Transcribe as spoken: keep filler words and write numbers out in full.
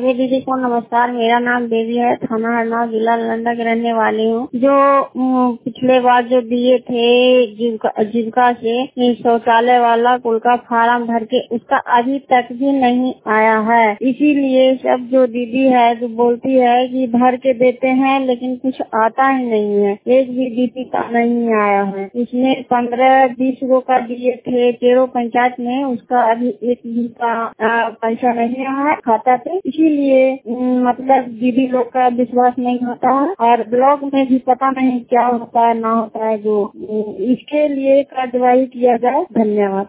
सभी दीदी को नमस्कार। मेरा नाम देवी है, थाना हरनौत, जिला नालंदा की रहने वाली हूँ। जो उम, पिछले बार जो दिए थे जीविका जीविका से शौचालय वाला कुल का फार्म भर के, उसका अभी तक भी नहीं आया है। इसीलिए सब जो दीदी है जो बोलती है कि भर के देते हैं लेकिन कुछ आता ही नहीं है, एक भी दीदी का नहीं आया है। उसने पंद्रह बीस गो का दिए थे तेरह पंचायत में, उसका अभी एक भी का पैसा नहीं आया है खाता पे। इसीलिए मतलब दीदी लोग का विश्वास नहीं होता है और ब्लॉक में भी पता नहीं क्या होता है ना होता है। जो इसके लिए कार्रवाई किया जाए। धन्यवाद।